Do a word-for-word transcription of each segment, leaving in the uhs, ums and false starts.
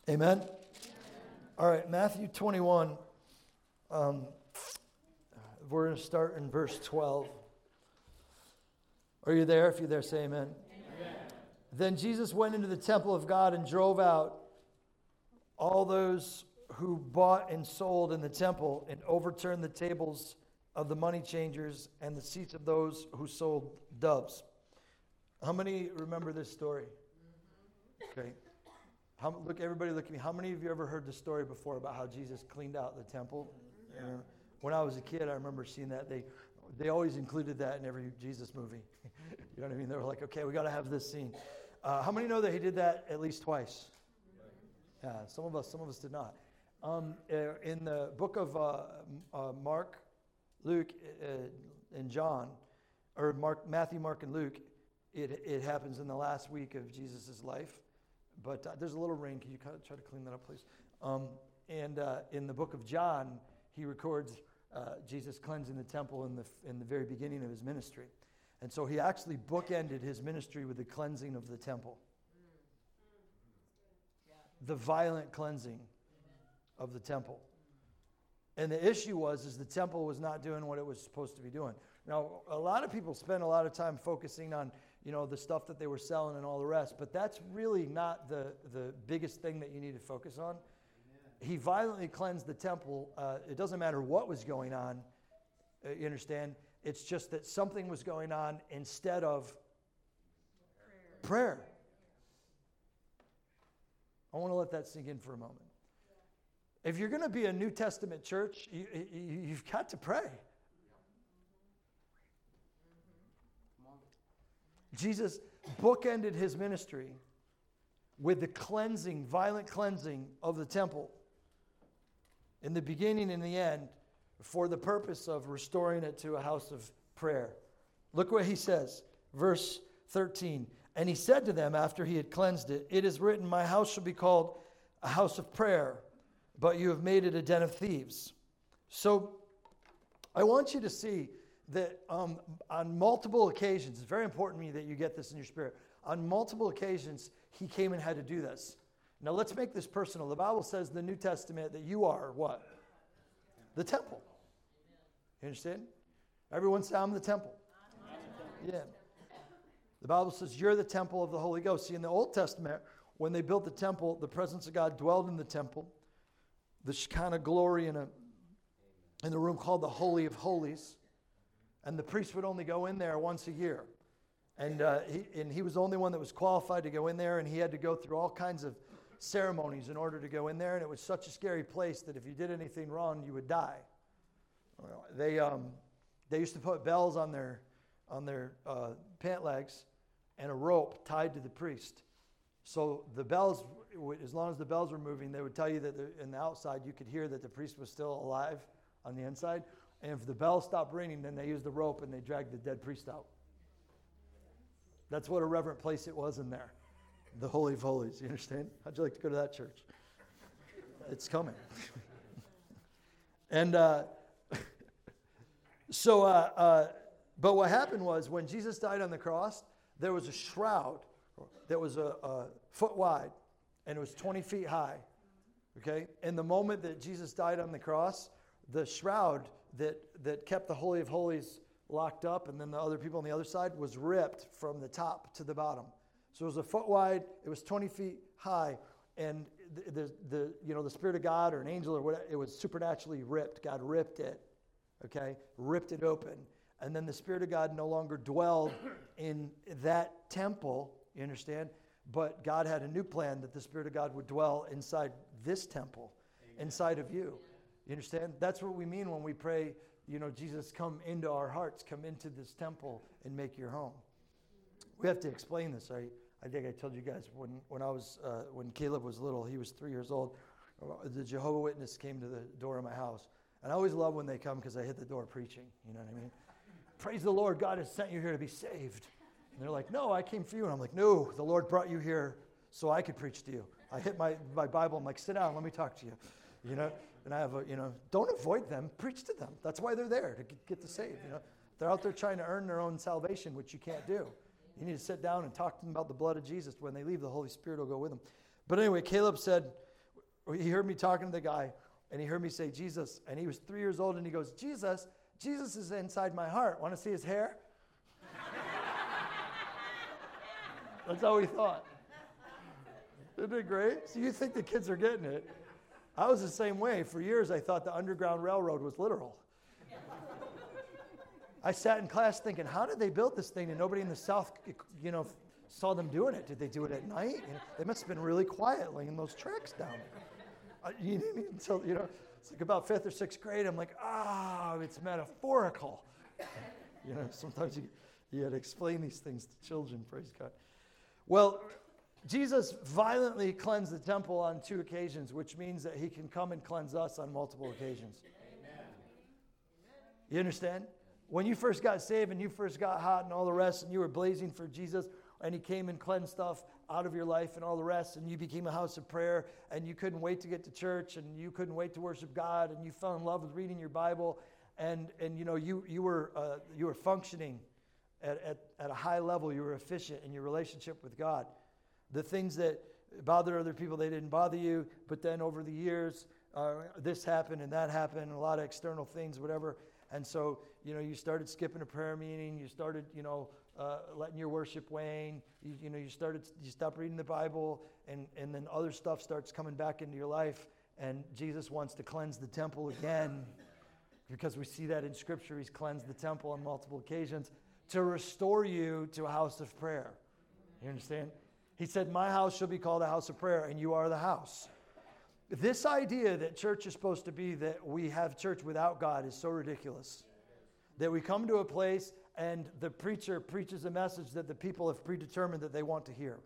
Amen? All right, Matthew twenty-one. Um, we're going to start in verse twelve. Are you there? If you're there, say amen. Amen. Then Jesus went into the temple of God and drove out all those who bought and sold in the temple and overturned the tables of the money changers and the seats of those who sold doves. How many remember this story? Okay. How, look, everybody look at me. How many of you ever heard the story before about how Jesus cleaned out the temple? Yeah. Uh, when I was a kid, I remember seeing that. They they always included that in every Jesus movie. You know what I mean? They were like, okay, we got to have this scene. Uh, how many know that he did that at least twice? Yeah, some of us, some of us did not. Um, uh, in the book of uh, uh, Mark, Luke, uh, and John, or Mark, Matthew, Mark, and Luke, it it happens in the last week of Jesus' life. But uh, there's a little rain. Can you kind of try to clean that up, please? Um, and uh, in the book of John, he records uh, Jesus cleansing the temple in the in the very beginning of his ministry. And so he actually bookended his ministry with the cleansing of the temple. The violent cleansing of the temple. And the issue was is the temple was not doing what it was supposed to be doing. Now, a lot of people spend a lot of time focusing on, you know, the stuff that they were selling and all the rest, but that's really not the, the biggest thing that you need to focus on. Amen. He violently cleansed the temple. Uh, it doesn't matter what was going on, uh, you understand? It's just that something was going on instead of prayer. prayer. I want to let that sink in for a moment. If you're going to be a New Testament church, you, you, you've got to pray. Jesus bookended his ministry with the cleansing, violent cleansing of the temple in the beginning and the end for the purpose of restoring it to a house of prayer. Look what he says, verse thirteen. And he said to them after he had cleansed it, "It is written, my house shall be called a house of prayer, but you have made it a den of thieves." So I want you to see that um, on multiple occasions, it's very important to me that you get this in your spirit. On multiple occasions, he came and had to do this. Now let's make this personal. The Bible says in the New Testament that you are what? The temple. You understand? Everyone say, I'm the temple. Yeah. The Bible says you're the temple of the Holy Ghost. See, in the Old Testament, when they built the temple, the presence of God dwelled in the temple. The Shekinah glory in a in the room called the Holy of Holies. And the priest would only go in there once a year. And, uh, he, and he was the only one that was qualified to go in there, and he had to go through all kinds of ceremonies in order to go in there, and it was such a scary place that if you did anything wrong, you would die. They um, they used to put bells on their, on their uh, pant legs and a rope tied to the priest. So the bells, as long as the bells were moving, they would tell you that in the outside you could hear that the priest was still alive on the inside. And if the bell stopped ringing, then they used the rope and they dragged the dead priest out. That's what a reverent place it was in there. The Holy of Holies, you understand? How'd you like to go to that church? It's coming. and uh, so, uh, uh, but what happened was when Jesus died on the cross, there was a shroud that was a, a foot wide and it was twenty feet high. Okay? And the moment that Jesus died on the cross, the shroud that, that kept the Holy of Holies locked up and then the other people on the other side was ripped from the top to the bottom. So it was a foot wide, it was twenty feet high, and the, the, the you know the Spirit of God or an angel or whatever, it was supernaturally ripped. God ripped it, okay? Ripped it open. And then the Spirit of God no longer dwelled in that temple, you understand? But God had a new plan that the Spirit of God would dwell inside this temple, Amen. Inside of you. You understand? That's what we mean when we pray, you know, Jesus, come into our hearts, come into this temple and make your home. We have to explain this. I, I think I told you guys when, when I was, uh, when Caleb was little, he was three years old, the Jehovah's Witness came to the door of my house. And I always love when they come because I hit the door preaching. You know what I mean? Praise the Lord, God has sent you here to be saved. And they're like, no, I came for you. And I'm like, no, the Lord brought you here so I could preach to you. I hit my, my Bible. I'm like, sit down, let me talk to you. You know? And I have a, you know, don't avoid them, preach to them. That's why they're there, to get, get the saved, you know. They're out there trying to earn their own salvation, which you can't do. You need to sit down and talk to them about the blood of Jesus. When they leave, the Holy Spirit will go with them. But anyway, Caleb said, he heard me talking to the guy, and he heard me say Jesus, and he was three years old, and he goes, Jesus, Jesus is inside my heart. Want to see his hair? That's how he thought. Isn't it great? So you think the kids are getting it. I was the same way. For years, I thought the Underground Railroad was literal. I sat in class thinking, how did they build this thing and nobody in the South, you know, saw them doing it? Did they do it at night? You know, they must have been really quiet laying those tracks down. Uh, you didn't even tell, you know, it's like about fifth or sixth grade. I'm like, ah, oh, it's metaphorical. You know, sometimes you, you had to explain these things to children, praise God. Well, Jesus violently cleansed the temple on two occasions, which means that he can come and cleanse us on multiple occasions. Amen. You understand? When you first got saved and you first got hot and all the rest, and you were blazing for Jesus, and he came and cleansed stuff out of your life and all the rest, and you became a house of prayer, and you couldn't wait to get to church, and you couldn't wait to worship God, and you fell in love with reading your Bible, and and you know you you were uh, you were functioning at, at at a high level. You were efficient in your relationship with God. The things that bother other people, they didn't bother you, but then over the years, uh, this happened and that happened, and a lot of external things, whatever. And so, you know, you started skipping a prayer meeting. You started, you know, uh, letting your worship wane. You, you know, you started, you stopped reading the Bible, and, and then other stuff starts coming back into your life. And Jesus wants to cleanse the temple again, because we see that in Scripture. He's cleansed the temple on multiple occasions to restore you to a house of prayer. You understand? He said, my house shall be called a house of prayer, and you are the house. This idea that church is supposed to be that we have church without God is so ridiculous. That we come to a place and the preacher preaches a message that the people have predetermined that they want to hear.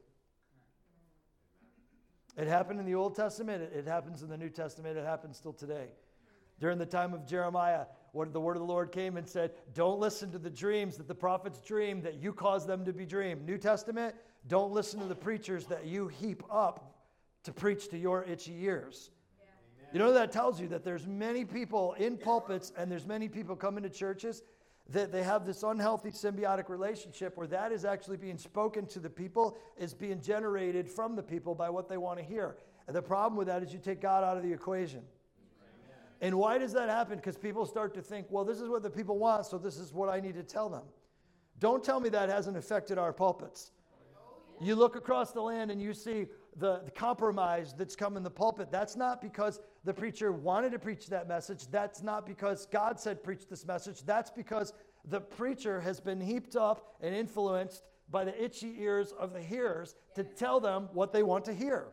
It happened in the Old Testament. It, it happens in the New Testament. It happens still today. During the time of Jeremiah, what the word of the Lord came and said, don't listen to the dreams that the prophets dream that you cause them to be dreamed. New Testament, don't listen to the preachers that you heap up to preach to your itchy ears. Yeah. You know, that tells you that there's many people in pulpits and there's many people coming to churches that they have this unhealthy symbiotic relationship where that is actually being spoken to the people, is being generated from the people by what they want to hear. And the problem with that is you take God out of the equation. Amen. And why does that happen? Because people start to think, well, this is what the people want, so this is what I need to tell them. Don't tell me that hasn't affected our pulpits. You look across the land and you see the, the compromise that's come in the pulpit. That's not because the preacher wanted to preach that message. That's not because God said preach this message. That's because the preacher has been heaped up and influenced by the itchy ears of the hearers to tell them what they want to hear.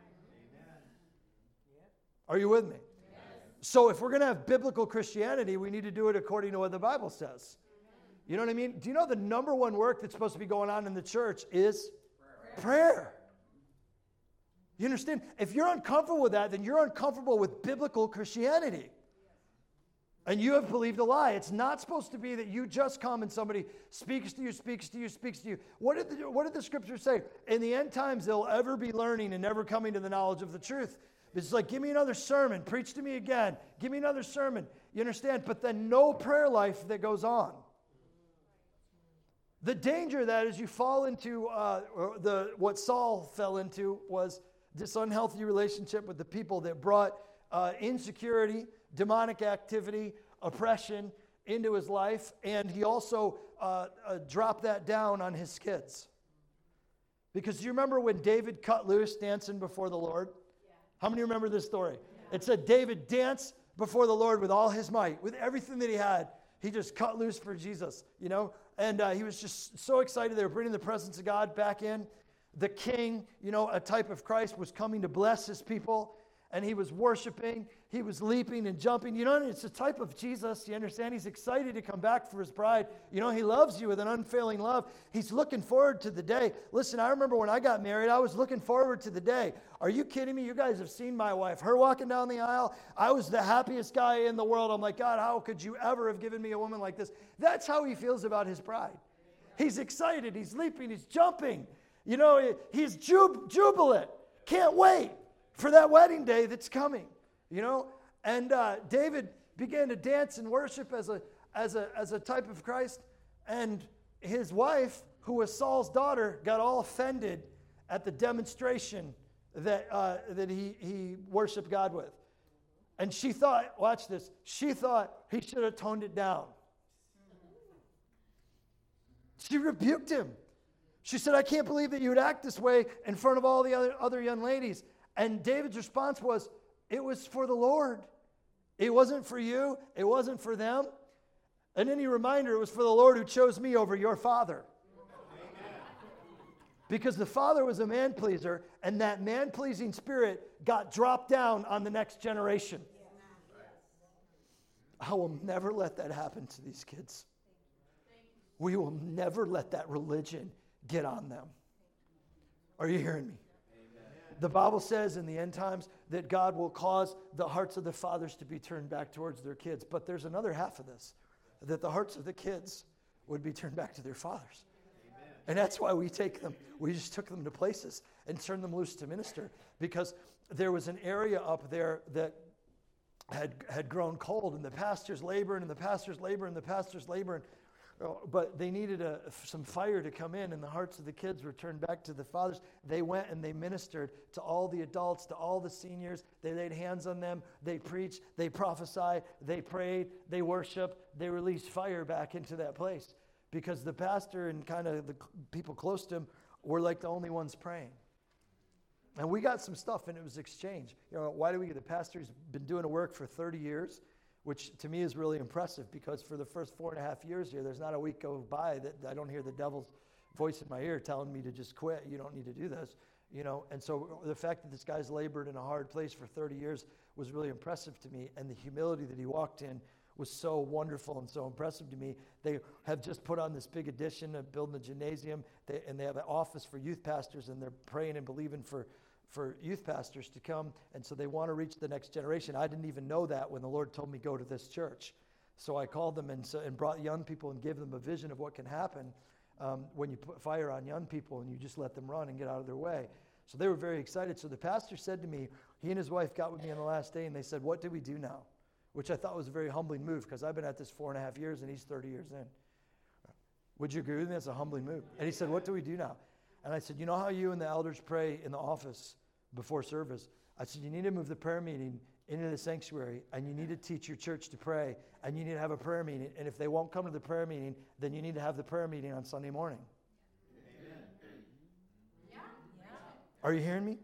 Are you with me? Yes. So if we're going to have biblical Christianity, we need to do it according to what the Bible says. You know what I mean? Do you know the number one work that's supposed to be going on in the church is prayer? You understand? If you're uncomfortable with that, then you're uncomfortable with biblical Christianity. And you have believed a lie. It's not supposed to be that you just come and somebody speaks to you, speaks to you, speaks to you. What did the, what did the Scripture say? In the end times, they'll ever be learning and never coming to the knowledge of the truth. It's like, give me another sermon. Preach to me again. Give me another sermon. You understand? But then no prayer life that goes on. The danger of that is you fall into uh, the what Saul fell into was this unhealthy relationship with the people that brought uh, insecurity, demonic activity, oppression into his life, and he also uh, uh, dropped that down on his kids. Because you remember when David cut loose dancing before the Lord? Yeah. How many remember this story? Yeah. It said David danced before the Lord with all his might, with everything that he had. He just cut loose for Jesus, you know? And uh, he was just so excited. They were bringing the presence of God back in. The king, you know, a type of Christ, was coming to bless his people. And he was worshiping. He was leaping and jumping. You know, it's a type of Jesus. You understand? He's excited to come back for his bride. You know, he loves you with an unfailing love. He's looking forward to the day. Listen, I remember when I got married, I was looking forward to the day. Are you kidding me? You guys have seen my wife. Her walking down the aisle, I was the happiest guy in the world. I'm like, God, how could you ever have given me a woman like this? That's how he feels about his bride. He's excited. He's leaping. He's jumping. You know, he's jub- jubilant. Can't wait for that wedding day that's coming, you know? And uh, David began to dance and worship as a, as, a, as a type of Christ. And his wife, who was Saul's daughter, got all offended at the demonstration that, uh, that he, he worshiped God with. And she thought, watch this, she thought he should have toned it down. She rebuked him. She said, I can't believe that you would act this way in front of all the other, other young ladies. And David's response was, it was for the Lord. It wasn't for you. It wasn't for them. And then he reminded her, it was for the Lord who chose me over your father. Amen. Because the father was a man pleaser, and that man-pleasing spirit got dropped down on the next generation. I will never let that happen to these kids. We will never let that religion get on them. Are you hearing me? Amen. The Bible says in the end times that God will cause the hearts of the fathers to be turned back towards their kids. But there's another half of this, that the hearts of the kids would be turned back to their fathers. Amen. And that's why we take them, we just took them to places and turned them loose to minister, because there was an area up there that had, had grown cold, and the pastors laboring and the pastors laboring and the pastors laboring. But they needed a, some fire to come in, and the hearts of the kids were turned back to the fathers. They went and they ministered to all the adults, to all the seniors. They laid hands on them. They preached. They prophesied. They prayed. They worshiped. They released fire back into that place, because the pastor and kind of the people close to him were like the only ones praying. And we got some stuff, and it was exchanged. You know, why do we get the pastor's been doing the work for thirty years? Which to me is really impressive, because for the first four and a half years here, there's not a week go by that I don't hear the devil's voice in my ear telling me to just quit. You don't need to do this, you know. And so the fact that this guy's labored in a hard place for thirty years was really impressive to me, and the humility that he walked in was so wonderful and so impressive to me. They have just put on this big addition of building a gymnasium, they, and they have an office for youth pastors, and they're praying and believing for for youth pastors to come, and so they want to reach the next generation. I didn't even know that when the Lord told me go to this church. So I called them and, so, and brought young people and gave them a vision of what can happen um, when you put fire on young people and you just let them run and get out of their way. So they were very excited. So the pastor said to me, he and his wife got with me on the last day, and they said, what do we do now? Which I thought was a very humbling move, because I've been at this four and a half years and he's thirty years in. Would you agree with me? That's a humbling move. And he said, what do we do now? And I said, you know how you and the elders pray in the office before service? I said, you need to move the prayer meeting into the sanctuary, and you need to teach your church to pray, and you need to have a prayer meeting. And if they won't come to the prayer meeting, then you need to have the prayer meeting on Sunday morning. Amen. Yeah. Are you hearing me?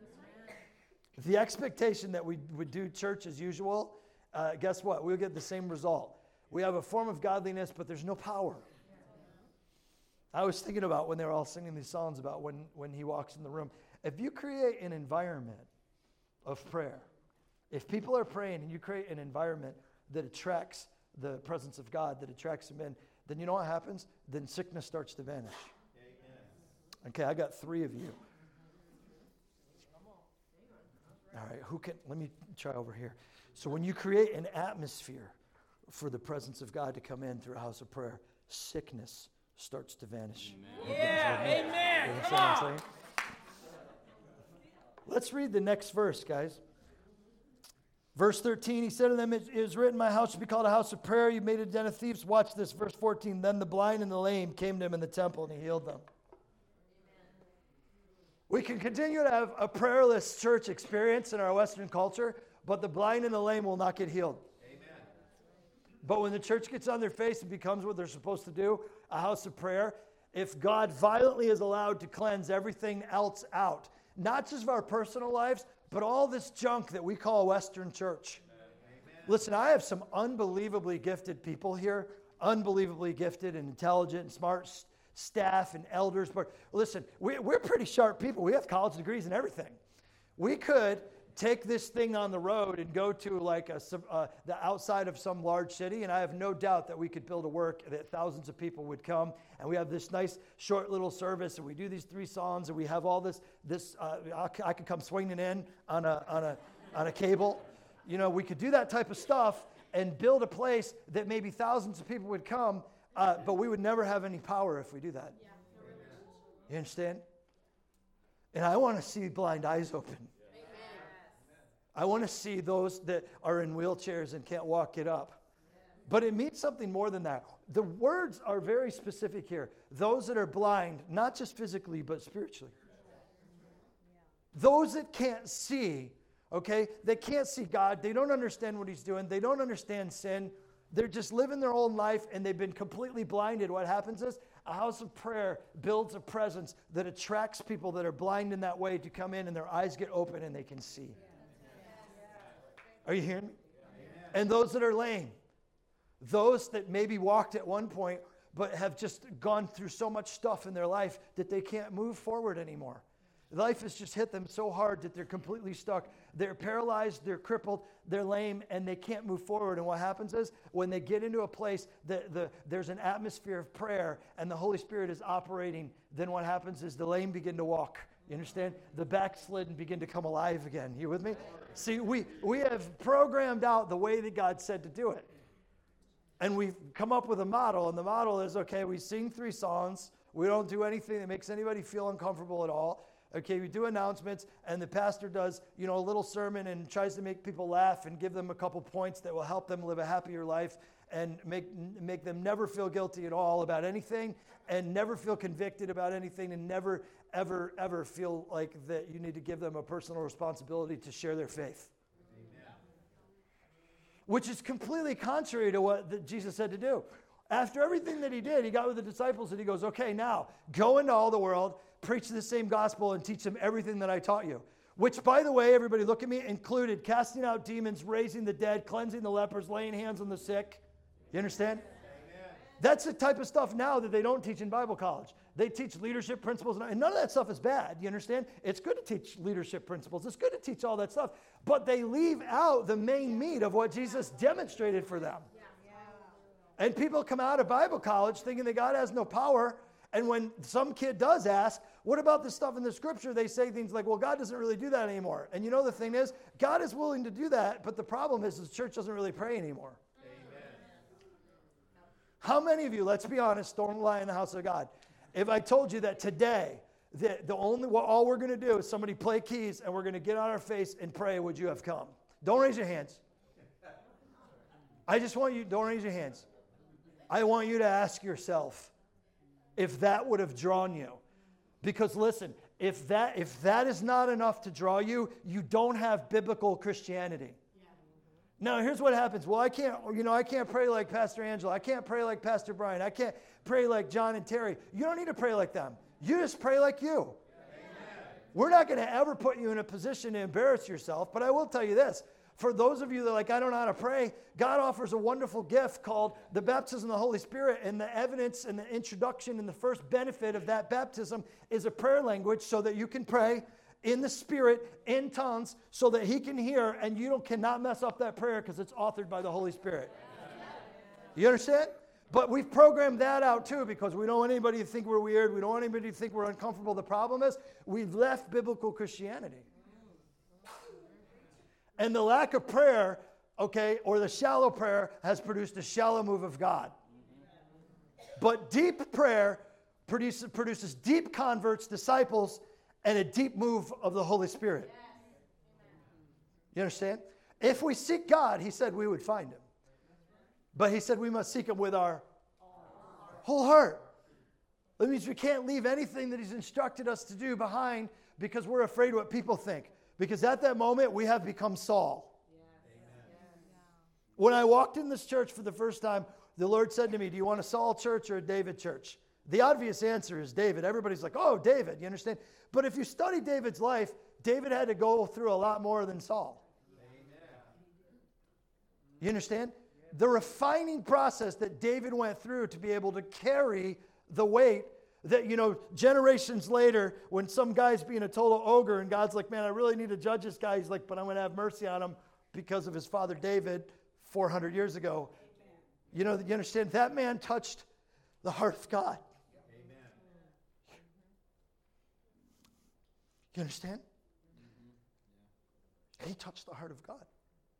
The expectation that we would do church as usual, uh, guess what? We'll get the same result. We have a form of godliness, but there's no power. I was thinking about when they were all singing these songs about when, when he walks in the room. If you create an environment of prayer, if people are praying and you create an environment that attracts the presence of God, that attracts them in, then you know what happens? Then sickness starts to vanish. Amen. Okay, I got three of you. All right, who can, let me try over here. So when you create an atmosphere for the presence of God to come in through a house of prayer, sickness starts to vanish. Amen. Yeah, amen. You know what I'm saying? Let's read the next verse, guys. Verse thirteen, he said to them, it is written, my house should be called a house of prayer. You made it a den of thieves. Watch this, verse fourteen. Then the blind and the lame came to him in the temple, and he healed them. We can continue to have a prayerless church experience in our Western culture, but the blind and the lame will not get healed. Amen. But when the church gets on their face and becomes what they're supposed to do, a house of prayer, if God violently is allowed to cleanse everything else out, not just of our personal lives, but all this junk that we call Western church. Amen. Listen, I have some unbelievably gifted people here, unbelievably gifted and intelligent and smart s- staff and elders. But listen, we, we're pretty sharp people. We have college degrees and everything. We could take this thing on the road and go to like a, uh, the outside of some large city, and I have no doubt that we could build a work that thousands of people would come, and we have this nice short little service, and we do these three songs, and we have all this, this uh, I, I could come swinging in on a, on a, on a cable. You know, we could do that type of stuff and build a place that maybe thousands of people would come, uh, but we would never have any power if we do that. You understand? And I want to see blind eyes open. I want to see those that are in wheelchairs and can't walk get up. But it means something more than that. The words are very specific here. Those that are blind, not just physically, but spiritually. those that can't see, okay, they can't see God. They don't understand what he's doing. They don't understand sin. They're just living their own life, and they've been completely blinded. What happens is a house of prayer builds a presence that attracts people that are blind in that way to come in, and their eyes get open and they can see. Are you hearing me? And those that are lame, those that maybe walked at one point but have just gone through so much stuff in their life that they can't move forward anymore. Life has just hit them so hard that they're completely stuck. They're paralyzed, they're crippled, they're lame, and they can't move forward. And what happens is when they get into a place that the, there's an atmosphere of prayer and the Holy Spirit is operating, then what happens is the lame begin to walk. You understand? The backslidden begin to come alive again. You with me? See, we, we have programmed out the way that God said to do it. And we've come up with a model, and the model is, okay, we sing three songs. We don't do anything that makes anybody feel uncomfortable at all. Okay, we do announcements, and the pastor does, you know, a little sermon and tries to make people laugh and give them a couple points that will help them live a happier life and make make them never feel guilty at all about anything and never feel convicted about anything and never, ever, ever feel like that you need to give them a personal responsibility to share their faith. Amen. Which is completely contrary to what the, Jesus said to do. After everything that he did, he got with the disciples and he goes, okay, now go into all the world, preach the same gospel, and teach them everything that I taught you. Which, by the way, everybody look at me, included casting out demons, raising the dead, cleansing the lepers, laying hands on the sick. You understand? Amen. That's the type of stuff now that they don't teach in Bible college. They teach leadership principles, and none of that stuff is bad. You understand? It's good to teach leadership principles. It's good to teach all that stuff. But they leave out the main meat of what Jesus demonstrated for them. And people come out of Bible college thinking that God has no power. And when some kid does ask, what about this stuff in the scripture? They say things like, well, God doesn't really do that anymore. And you know the thing is, God is willing to do that, but the problem is the church doesn't really pray anymore. Amen. How many of you, let's be honest, don't lie in the house of God. If I told you that today, the, the only, well, all we're going to do is somebody play keys and we're going to get on our face and pray, would you have come? Don't raise your hands. I just want you, don't raise your hands. I want you to ask yourself if that would have drawn you. Because listen, if that if that is not enough to draw you, you don't have biblical Christianity. Yeah. Now, here's what happens. Well, I can't, you know, I can't pray like Pastor Angela. I can't pray like Pastor Brian. I can't pray like John and Terry. You don't need to pray like them. You just pray like you. Amen. We're not going to ever put you in a position to embarrass yourself, but I will tell you this. For those of you that are like, I don't know how to pray, God offers a wonderful gift called the baptism of the Holy Spirit. And the evidence and the introduction and the first benefit of that baptism is a prayer language so that you can pray in the Spirit, in tongues, so that he can hear and you don't, cannot mess up that prayer because it's authored by the Holy Spirit. You understand? But we've programmed that out too because we don't want anybody to think we're weird. We don't want anybody to think we're uncomfortable. The problem is we've left biblical Christianity. And the lack of prayer, okay, or the shallow prayer has produced a shallow move of God. But deep prayer produces, produces deep converts, disciples, and a deep move of the Holy Spirit. You understand? If we seek God, he said we would find him. But he said we must seek him with our whole heart. That means we can't leave anything that he's instructed us to do behind because we're afraid what people think. Because at that moment, we have become Saul. Yes. When I walked in this church for the first time, the Lord said to me, do you want a Saul church or a David church? The obvious answer is David. Everybody's like, oh, David, you understand? But if you study David's life, David had to go through a lot more than Saul. Amen. You understand? The refining process that David went through to be able to carry the weight that, you know, generations later, when some guy's being a total ogre and God's like, man, I really need to judge this guy. He's like, but I'm going to have mercy on him because of his father David four hundred years ago. Amen. You know, you understand? That man touched the heart of God. Amen. You understand? Mm-hmm. He touched the heart of God.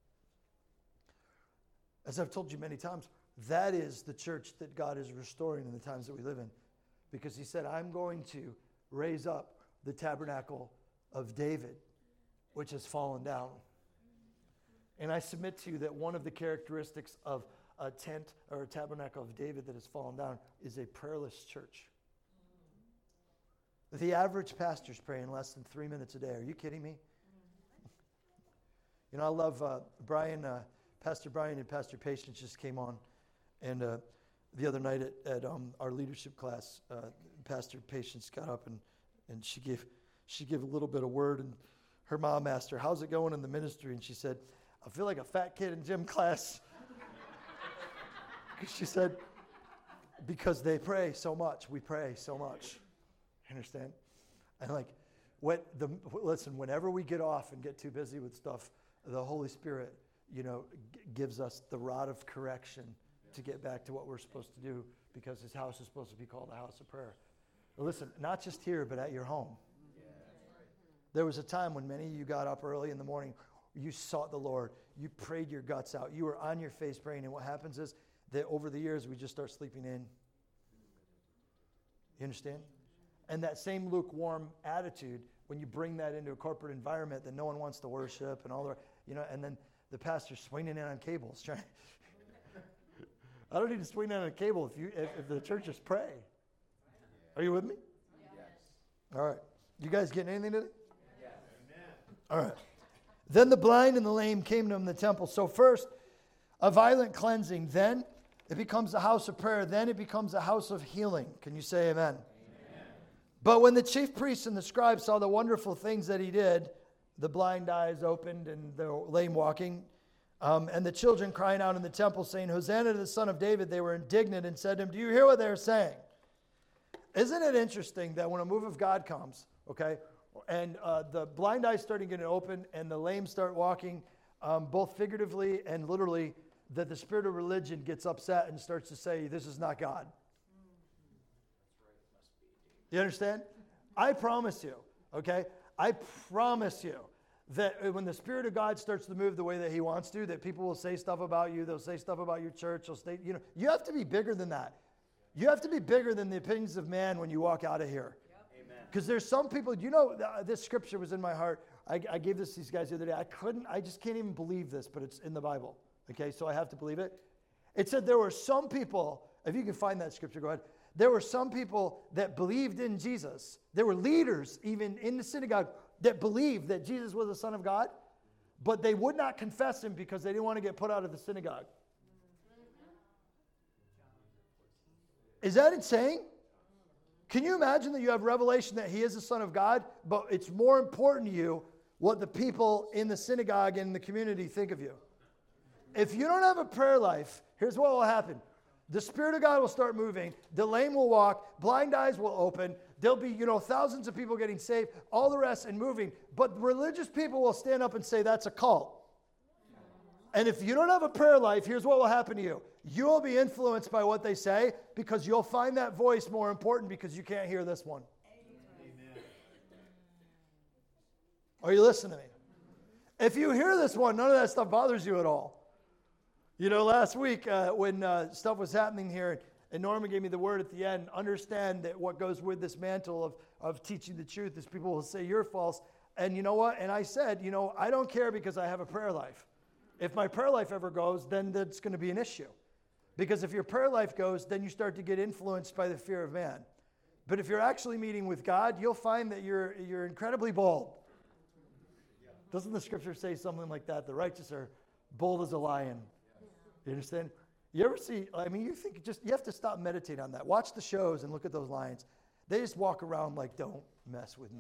As I've told you many times, that is the church that God is restoring in the times that we live in. Because he said, I'm going to raise up the tabernacle of David, which has fallen down. And I submit to you that one of the characteristics of a tent or a tabernacle of David that has fallen down is a prayerless church. The average pastor's praying less than three minutes a day. Are you kidding me? You know, I love uh, Brian, uh, Pastor Brian and Pastor Patience just came on. And uh, the other night at, at um, our leadership class, uh, Pastor Patience got up and, and she gave she gave a little bit of word. And her mom asked her, how's it going in the ministry? And she said, I feel like a fat kid in gym class. She said, because they pray so much. We pray so much. Understand? And like, when the listen, whenever we get off and get too busy with stuff, the Holy Spirit, you know, g- gives us the rod of correction to get back to what we're supposed to do, because His house is supposed to be called a house of prayer. But listen, not just here, but at your home. There was a time when many of you got up early in the morning, you sought the Lord, you prayed your guts out, you were on your face praying, and what happens is that over the years we just start sleeping in. You understand? And that same lukewarm attitude, when you bring that into a corporate environment, that no one wants to worship and all the, you know, and then the pastor's swinging in on cables trying. I don't need to swing in on a cable if you if, if the church just pray. Are you with me? Yes. All right. You guys getting anything today? Yes. All right. Then the blind and the lame came to him in the temple. So first, a violent cleansing. Then it becomes a house of prayer. Then it becomes a house of healing. Can you say amen? But when the chief priests and the scribes saw the wonderful things that he did, the blind eyes opened and the lame walking, um, and the children crying out in the temple saying, Hosanna to the Son of David, they were indignant and said to him, do you hear what they're saying? Isn't it interesting that when a move of God comes, okay, and uh, the blind eyes starting getting open and the lame start walking, um, both figuratively and literally, that the spirit of religion gets upset and starts to say, this is not God. You understand? I promise you, okay? I promise you that when the Spirit of God starts to move the way that He wants to, that people will say stuff about you, they'll say stuff about your church, they'll say, you know, you have to be bigger than that. You have to be bigger than the opinions of man when you walk out of here. Because there's some people, you know, uh, this scripture was in my heart. I, I gave this to these guys the other day. I couldn't, I just can't even believe this, but it's in the Bible. Okay, so I have to believe it. It said there were some people, if you can find that scripture, go ahead. There were some people that believed in Jesus. There were leaders even in the synagogue that believed that Jesus was the Son of God, but they would not confess Him because they didn't want to get put out of the synagogue. Is that insane? Can you imagine that you have revelation that He is the Son of God, but it's more important to you what the people in the synagogue and in the community think of you? If you don't have a prayer life, here's what will happen. The Spirit of God will start moving. The lame will walk. Blind eyes will open. There'll be, you know, thousands of people getting saved, all the rest and moving. But religious people will stand up and say, that's a cult. And if you don't have a prayer life, here's what will happen to you. You will be influenced by what they say because you'll find that voice more important because you can't hear this one. Amen. Are you listening to me? If you hear this one, none of that stuff bothers you at all. You know, last week uh, when uh, stuff was happening here, and Norman gave me the word at the end, understand that what goes with this mantle of, of teaching the truth is people will say you're false. And you know what? And I said, you know, I don't care because I have a prayer life. If my prayer life ever goes, then that's going to be an issue. Because if your prayer life goes, then you start to get influenced by the fear of man. But if you're actually meeting with God, you'll find that you're you're incredibly bold. Doesn't the scripture say something like that? The righteous are bold as a lion. You understand? You ever see, I mean, you think just, you have to stop meditating on that. Watch the shows and look at those lions. They just walk around like, don't mess with me.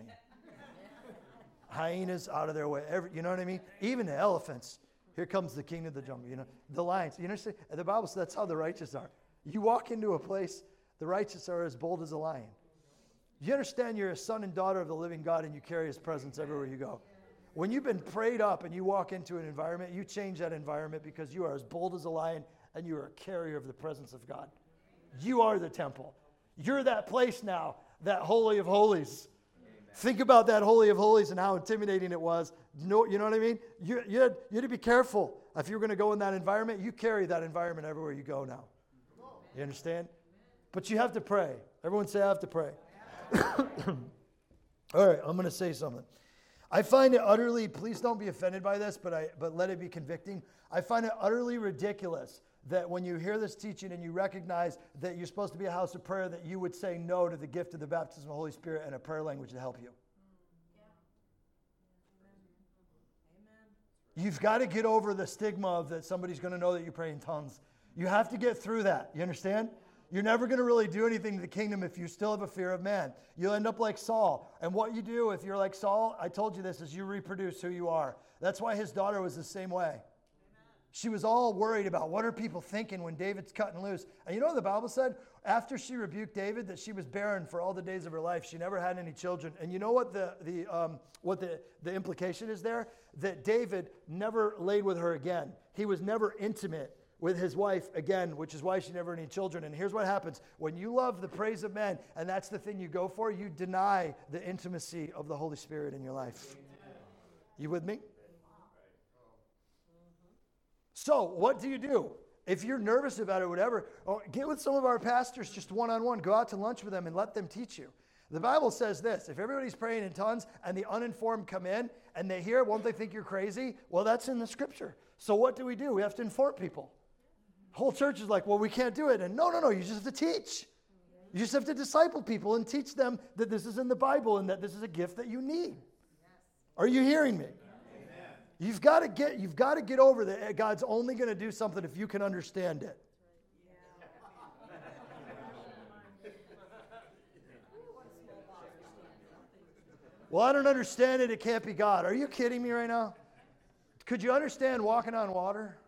Hyenas out of their way. Every, you know what I mean? Even the elephants. Here comes the king of the jungle. You know, the lions. You understand? The Bible says that's how the righteous are. You walk into a place, the righteous are as bold as a lion. You understand you're a son and daughter of the living God and you carry His presence everywhere you go. When you've been prayed up and you walk into an environment, you change that environment because you are as bold as a lion and you are a carrier of the presence of God. You are the temple. You're that place now, that Holy of Holies. Amen. Think about that Holy of Holies and how intimidating it was. You know, you know what I mean? You, you, had, you had to be careful. If you're going to go in that environment, you carry that environment everywhere you go now. You understand? But you have to pray. Everyone say, I have to pray. All right, I'm going to say something. I find it utterly, please don't be offended by this, but I but let it be convicting. I find it utterly ridiculous that when you hear this teaching and you recognize that you're supposed to be a house of prayer, that you would say no to the gift of the baptism of the Holy Spirit and a prayer language to help you. You've got to get over the stigma of that somebody's going to know that you pray in tongues. You have to get through that. You understand? You're never going to really do anything to the kingdom if you still have a fear of man. You'll end up like Saul. And what you do if you're like Saul, I told you this, is you reproduce who you are. That's why his daughter was the same way. Amen. She was all worried about what are people thinking when David's cutting loose. And you know what the Bible said? After she rebuked David, that she was barren for all the days of her life. She never had any children. And you know what the the um, what the, the implication is there? That David never laid with her again. He was never intimate with his wife again, which is why she never had any children. And here's what happens. When you love the praise of men, and that's the thing you go for, you deny the intimacy of the Holy Spirit in your life. You with me? So what do you do? If you're nervous about it, whatever, get with some of our pastors just one-on-one. Go out to lunch with them and let them teach you. The Bible says this: if everybody's praying in tongues and the uninformed come in and they hear, won't they think you're crazy? Well, that's in the scripture. So what do we do? We have to inform people. The whole church is like, well, we can't do it. And no, no, no, you just have to teach. You just have to disciple people and teach them that this is in the Bible and that this is a gift that you need. Are you hearing me? You've got to get you've got to get over that God's only going to do something if you can understand it. Well, I don't understand it. It can't be God. Are you kidding me right now? Could you understand walking on water?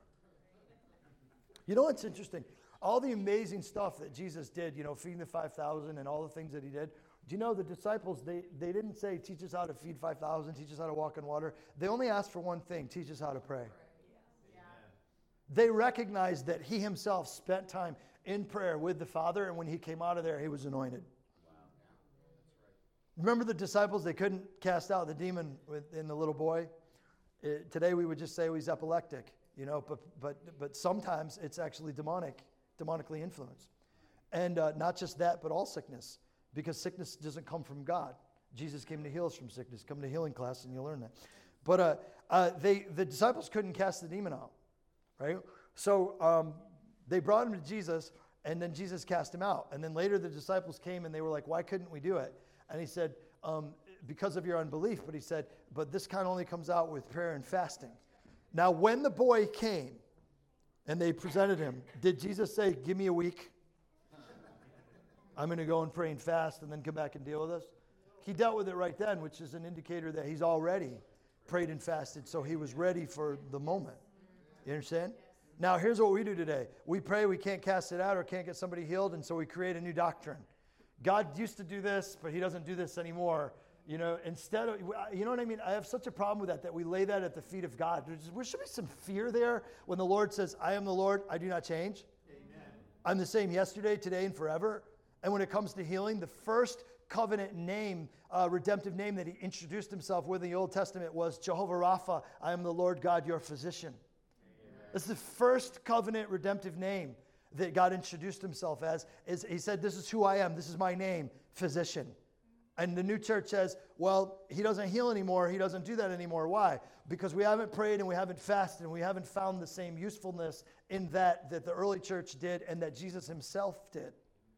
You know what's interesting? All the amazing stuff that Jesus did, you know, feeding the five thousand and all the things that he did. Do you know the disciples, they, they didn't say, teach us how to feed five thousand, teach us how to walk on water. They only asked for one thing, teach us how to pray. Yeah. They recognized that he himself spent time in prayer with the Father, and when he came out of there, he was anointed. Wow. Yeah. Remember the disciples, they couldn't cast out the demon in the little boy? It, today we would just say he's epileptic, you know, but, but, but sometimes it's actually demonic, demonically influenced. And uh, not just that, but all sickness. Because sickness doesn't come from God. Jesus came to heal us from sickness. Come to healing class and you'll learn that. But uh, uh, they the disciples couldn't cast the demon out, right? So um, they brought him to Jesus, and then Jesus cast him out. And then later the disciples came and they were like, why couldn't we do it? And he said, um, because of your unbelief. But he said, but this kind only comes out with prayer and fasting. Now when the boy came and they presented him, did Jesus say, give me a week? I'm going to go and pray and fast and then come back and deal with us. He dealt with it right then, which is an indicator that he's already prayed and fasted, so he was ready for the moment. You understand? Now, here's what we do today. We pray, we can't cast it out or can't get somebody healed, and so we create a new doctrine. God used to do this, but he doesn't do this anymore. You know, instead of, you know what I mean? I have such a problem with that, that we lay that at the feet of God. There should be some fear there when the Lord says, I am the Lord, I do not change. Amen. I'm the same yesterday, today, and forever. And when it comes to healing, the first covenant name, uh, redemptive name that he introduced himself with in the Old Testament was Jehovah Rapha. I am the Lord God, your physician. Amen. That's the first covenant redemptive name that God introduced himself as. Is he said, this is who I am. This is my name, physician. And the new church says, well, he doesn't heal anymore. He doesn't do that anymore. Why? Because we haven't prayed and we haven't fasted and we haven't found the same usefulness in that that the early church did and that Jesus himself did.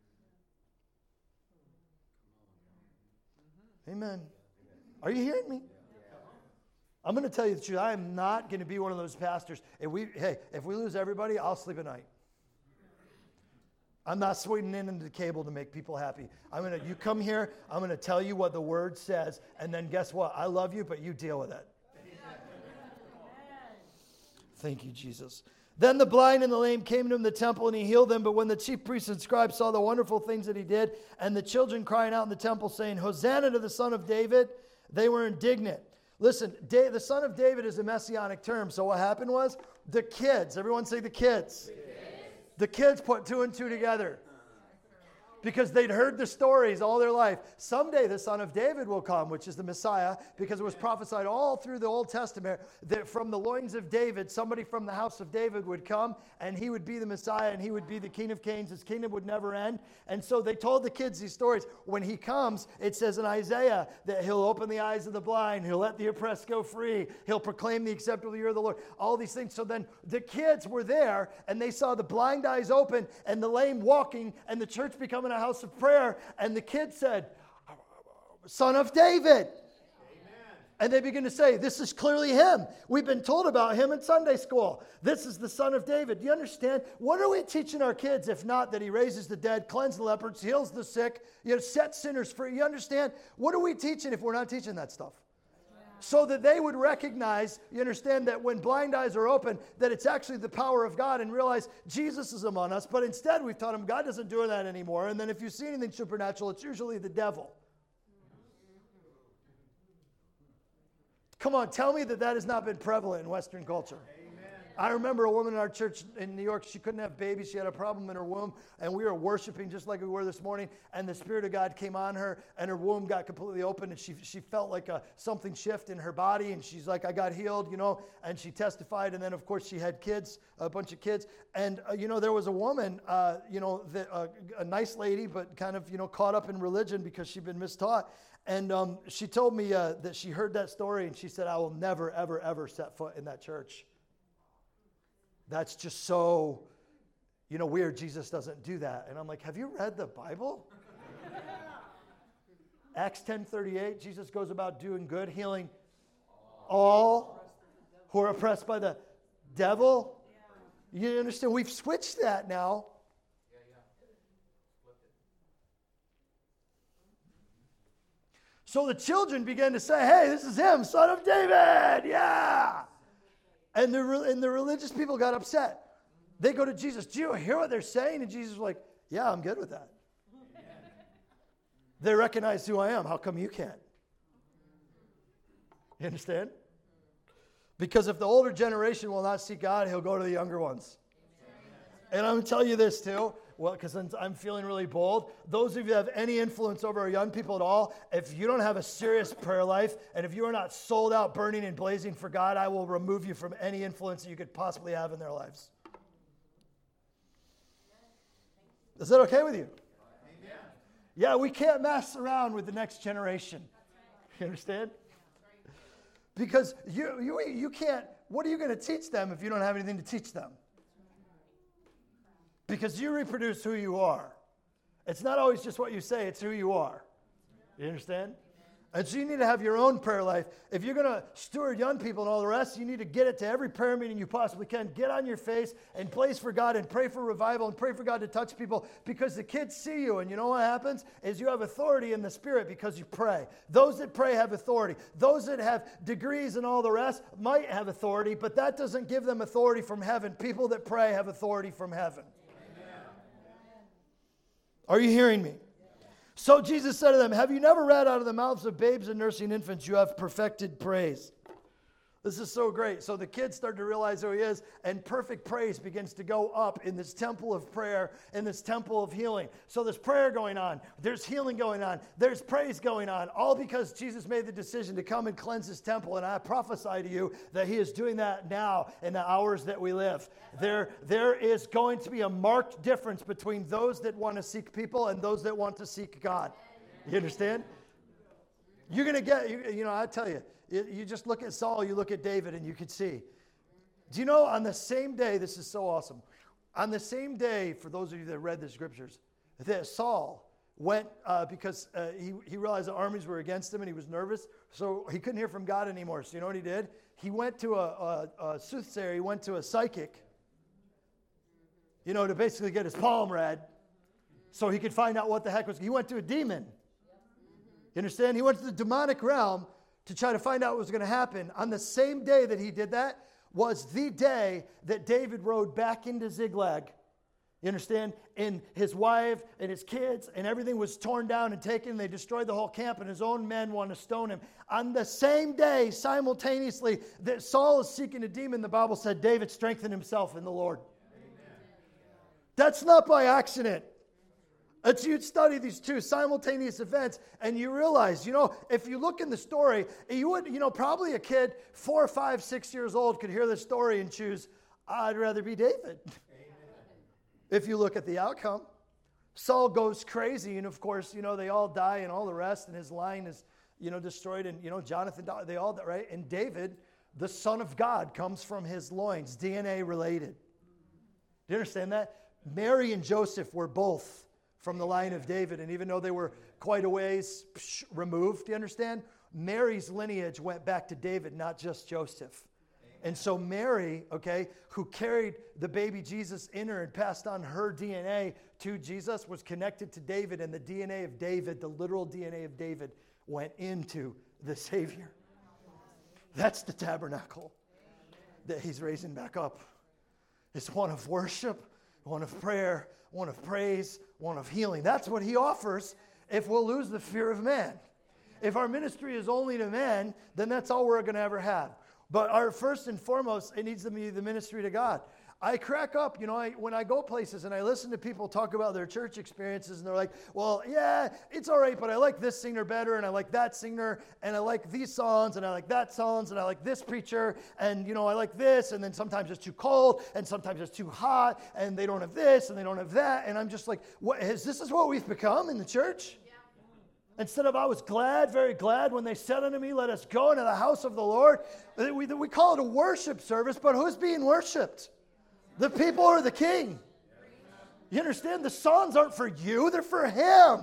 Amen. Are you hearing me? I'm going to tell you the truth. I am not going to be one of those pastors. If we, hey, if we lose everybody, I'll sleep at night. I'm not swinging in into the cable to make people happy. I'm going to, you come here, I'm going to tell you what the word says, and then guess what? I love you, but you deal with it. Thank you, Jesus. Then the blind and the lame came to him in the temple, and he healed them. But when the chief priests and scribes saw the wonderful things that he did, and the children crying out in the temple, saying, Hosanna to the Son of David, they were indignant. Listen, the Son of David is a messianic term. So what happened was, the kids, everyone say the kids. The kids, the kids put two and two together. because they'd heard the stories all their life. Someday the Son of David will come, which is the Messiah, because it was prophesied all through the Old Testament that from the loins of David, somebody from the house of David would come, and he would be the Messiah, and he would be the King of Kings. His kingdom would never end. And so they told the kids these stories. When he comes, it says in Isaiah that he'll open the eyes of the blind, he'll let the oppressed go free, he'll proclaim the acceptable year of the Lord, all these things. So then the kids were there, and they saw the blind eyes open, and the lame walking, and the church becoming a house of prayer. And the kid said, Son of David. Amen. And they begin to say, this is clearly him. We've been told about him in Sunday school. This is the Son of David. Do you understand? What are we teaching our kids if not that he raises the dead, cleanses the lepers, heals the sick, you know, sets sinners free? You understand? What are we teaching if we're not teaching that stuff? So that they would recognize, you understand, that when blind eyes are open, that it's actually the power of God, and realize Jesus is among us. But instead, we've taught them God doesn't do that anymore. And then if you see anything supernatural, it's usually the devil. Come on, tell me that that has not been prevalent in Western culture. I remember a woman in our church in New York, she couldn't have babies. She had a problem in her womb, and we were worshiping just like we were this morning, and the Spirit of God came on her, and her womb got completely open, and she she felt like a, something shift in her body, and she's like, I got healed, you know, and she testified, and then, of course, she had kids, a bunch of kids, and, uh, you know, there was a woman, uh, you know, that, uh, a nice lady, but kind of, you know, caught up in religion because she'd been mistaught, and um, she told me uh, that she heard that story, and she said, I will never, ever, ever set foot in that church. That's just so, you know, weird. Jesus doesn't do that. And I'm like, have you read the Bible? Acts ten thirty-eight, Jesus goes about doing good, healing all who are oppressed by the devil. You understand? We've switched that now. So the children began to say, hey, this is him, Son of David. Yeah. And the, and the religious people got upset. They go to Jesus, do you hear what they're saying? And Jesus was like, yeah, I'm good with that. They recognize who I am. How come you can't? You understand? Because if the older generation will not seek God, he'll go to the younger ones. And I'm going to tell you this too. Well, because I'm feeling really bold. Those of you that have any influence over our young people at all, if you don't have a serious prayer life, and if you are not sold out, burning and blazing for God, I will remove you from any influence that you could possibly have in their lives. Is that okay with you? Amen. Yeah, we can't mess around with the next generation. You understand? Because you, you, you can't, what are you going to teach them if you don't have anything to teach them? Because you reproduce who you are. It's not always just what you say, it's who you are. You understand? And so you need to have your own prayer life. If you're going to steward young people and all the rest, you need to get it to every prayer meeting you possibly can. Get on your face and place for God and pray for revival and pray for God to touch people, because the kids see you. And you know what happens? Is you have authority in the Spirit because you pray. Those that pray have authority. Those that have degrees and all the rest might have authority, but that doesn't give them authority from heaven. People that pray have authority from heaven. Are you hearing me? So Jesus said to them, have you never read out of the mouths of babes and nursing infants, you have perfected praise? This is so great. So the kids start to realize who he is, and perfect praise begins to go up in this temple of prayer, in this temple of healing. So there's prayer going on. There's healing going on. There's praise going on, all because Jesus made the decision to come and cleanse his temple. And I prophesy to you that he is doing that now in the hours that we live. There, there is going to be a marked difference between those that want to seek people and those that want to seek God. You understand? You're going to get, you, you know, I tell you, you just look at Saul, you look at David, and you can see. Do you know on the same day, this is so awesome, on the same day, for those of you that read the scriptures, that Saul went, uh, because uh, he, he realized the armies were against him and he was nervous, so he couldn't hear from God anymore. So you know what he did? He went to a, a, a soothsayer, he went to a psychic, you know, to basically get his palm read so he could find out what the heck was. He went to a demon. You understand? He went to the demonic realm to try to find out what was going to happen. On the same day that he did that was the day that David rode back into Ziklag. You understand? And his wife and his kids and everything was torn down and taken. They destroyed the whole camp, and his own men want to stone him. On the same day, simultaneously, that Saul is seeking a demon, the Bible said David strengthened himself in the Lord. Amen. That's not by accident. That you'd study these two simultaneous events and you realize, you know, if you look in the story, you would, you know, probably a kid four, five, six years old could hear the story and choose, I'd rather be David. Amen. If you look at the outcome, Saul goes crazy, and of course, you know, they all die and all the rest, and his line is, you know, destroyed, and, you know, Jonathan, they all die, right? And David, the son of God, comes from his loins, D N A related. Do you understand that? Mary and Joseph were both from the line of David, and even though they were quite a ways psh, removed, do you understand? Mary's lineage went back to David, not just Joseph. Amen. And so Mary, okay, who carried the baby Jesus in her and passed on her D N A to Jesus, was connected to David, and the D N A of David, the literal D N A of David, went into the Savior. That's the tabernacle that he's raising back up. It's one of worship, one of prayer, one of praise, one of healing. That's what he offers if we'll lose the fear of man. If our ministry is only to men, then that's all we're going to ever have. But our first and foremost, it needs to be the ministry to God. I crack up, you know, I, when I go places and I listen to people talk about their church experiences, and they're like, well, yeah, it's all right, but I like this singer better, and I like that singer, and I like these songs, and I like that songs, and I like this preacher, and, you know, I like this, and then sometimes it's too cold, and sometimes it's too hot, and they don't have this, and they don't have that, and I'm just like, what is this is what we've become in the church? Yeah. Instead of I was glad, very glad when they said unto me, let us go into the house of the Lord. We, we call it a worship service, but who's being worshiped? The people or the king? You understand? The songs aren't for you, they're for him. Yeah.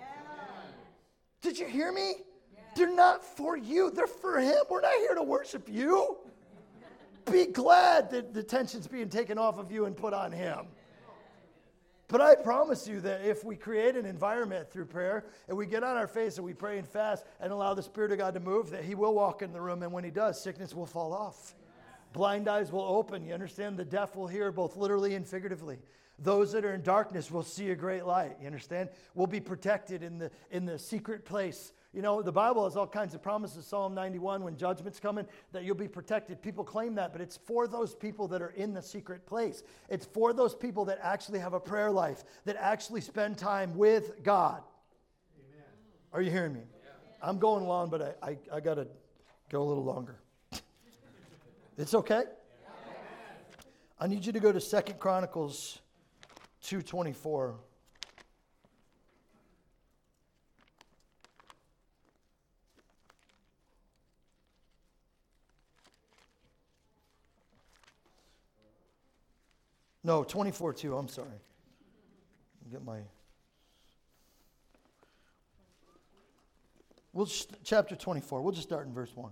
Did you hear me? Yeah. They're not for you, they're for him. We're not here to worship you. Be glad that the tension's being taken off of you and put on him. But I promise you that if we create an environment through prayer, and we get on our face and we pray and fast and allow the Spirit of God to move, that he will walk in the room, and when he does, sickness will fall off. Blind eyes will open. You understand? The deaf will hear both literally and figuratively. Those that are in darkness will see a great light. You understand? We'll be protected in the in the secret place. You know, the Bible has all kinds of promises. Psalm ninety-one, when judgment's coming, that you'll be protected. People claim that, but it's for those people that are in the secret place. It's for those people that actually have a prayer life, that actually spend time with God. Amen. Are you hearing me? Yeah. I'm going long, but I, I, I got to go a little longer. It's okay? I need you to go to Second Chronicles two twenty-four. No, twenty-four two, I'm sorry. Get my... We'll just, chapter twenty-four, we'll just start in verse one.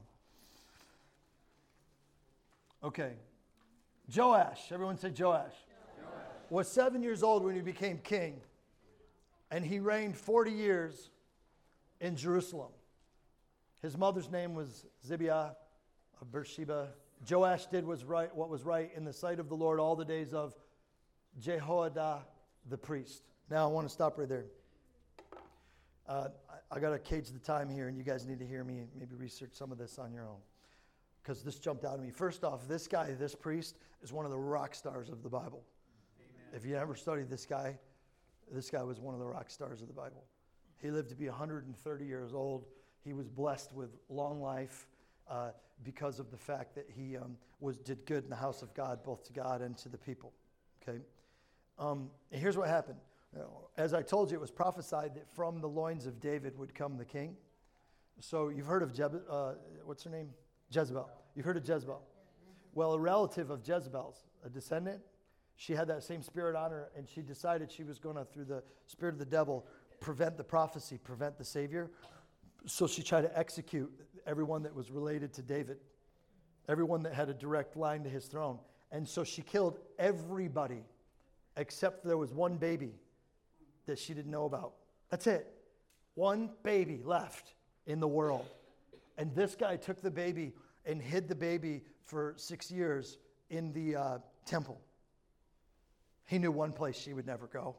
Okay. Joash, everyone say Joash. Joash. Was seven years old when he became king, and he reigned forty years in Jerusalem. His mother's name was Zibiah of Beersheba. Joash did was right, what was right in the sight of the Lord all the days of Jehoiada the priest. Now I want to stop right there. Uh, I, I got to cage the time here, and you guys need to hear me and maybe research some of this on your own, because this jumped out at me. First off, this guy, this priest, is one of the rock stars of the Bible. Amen. If you ever studied this guy, this guy was one of the rock stars of the Bible. He lived to be one hundred thirty years old. He was blessed with long life uh, because of the fact that he um, was did good in the house of God, both to God and to the people. Okay, um, and here's what happened. You know, as I told you, it was prophesied that from the loins of David would come the king. So you've heard of Jeb, uh, what's her name? Jezebel. You've heard of Jezebel. Well, a relative of Jezebel's, a descendant, she had that same spirit on her, and she decided she was going to, through the spirit of the devil, prevent the prophecy, prevent the Savior. So she tried to execute everyone that was related to David, everyone that had a direct line to his throne. And so she killed everybody except there was one baby that she didn't know about. That's it. One baby left in the world. And this guy took the baby and hid the baby for six years in the uh, temple. He knew one place she would never go.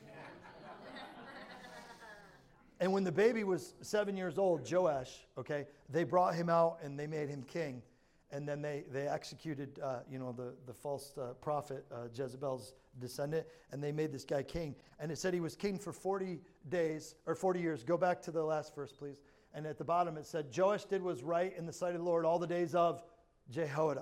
And when the baby was seven years old, Joash, okay, they brought him out and they made him king. and then they, they executed, uh, you know, the, the false uh, prophet, uh, Jezebel's descendant, and they made this guy king. And it said he was king for forty days, or forty years. Go back to the last verse, please. And at the bottom it said, Joash did what was right in the sight of the Lord all the days of Jehoiada.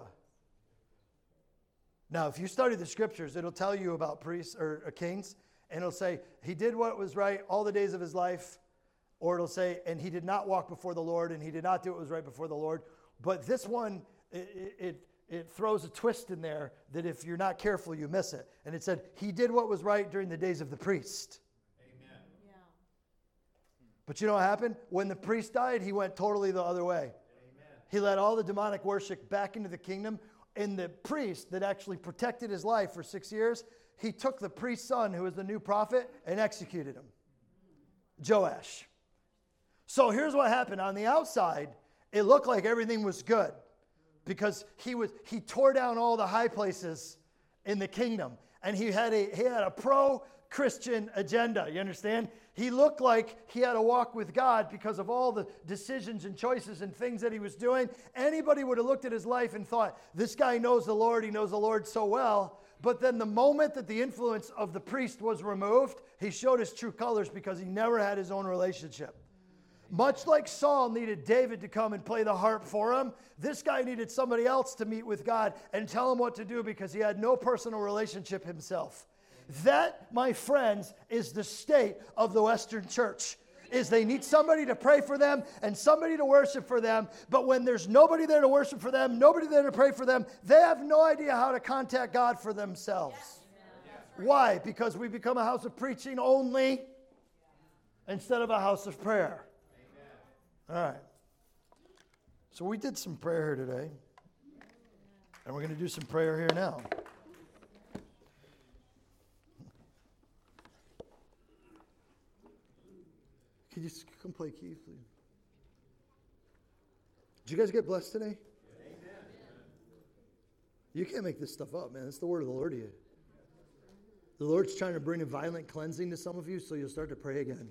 Now, if you study the scriptures, it'll tell you about priests or, or kings, and it'll say, he did what was right all the days of his life, or it'll say, and he did not walk before the Lord, and he did not do what was right before the Lord. But this one, it, it, it throws a twist in there that if you're not careful, you miss it. And it said, he did what was right during the days of the priest. Amen. Yeah. But you know what happened? When the priest died, he went totally the other way. Amen. He let all the demonic worship back into the kingdom. And the priest that actually protected his life for six years, he took the priest's son, who was the new prophet, and executed him. Joash. So here's what happened. On the outside, it looked like everything was good because he was he tore down all the high places in the kingdom, and he had a he had a pro-Christian agenda. You understand? He looked like he had a walk with God because of all the decisions and choices and things that he was doing. Anybody would have looked at his life and thought, this guy knows the Lord, he knows the Lord so well. But then the moment that the influence of the priest was removed, he showed his true colors because he never had his own relationship. Much like Saul needed David to come and play the harp for him, this guy needed somebody else to meet with God and tell him what to do because he had no personal relationship himself. That, my friends, is the state of the Western church. Is they need somebody to pray for them and somebody to worship for them. But when there's nobody there to worship for them, nobody there to pray for them, they have no idea how to contact God for themselves. Why? Because we become a house of preaching only instead of a house of prayer. All right. So we did some prayer here today. And we're going to do some prayer here now. Could you come play keys, please? Did you guys get blessed today? Amen. You can't make this stuff up, man. It's the word of the Lord to you. The Lord's trying to bring a violent cleansing to some of you so you'll start to pray again.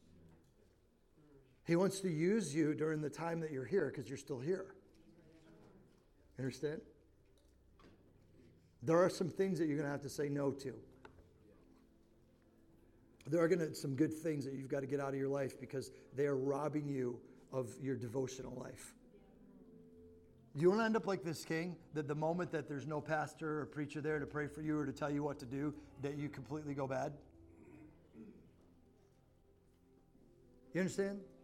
He wants to use you during the time that you're here because you're still here. You understand? There are some things that you're going to have to say no to. There are going to some good things that you've got to get out of your life because they are robbing you of your devotional life. You want to end up like this king, that the moment that there's no pastor or preacher there to pray for you or to tell you what to do, that you completely go bad? You understand?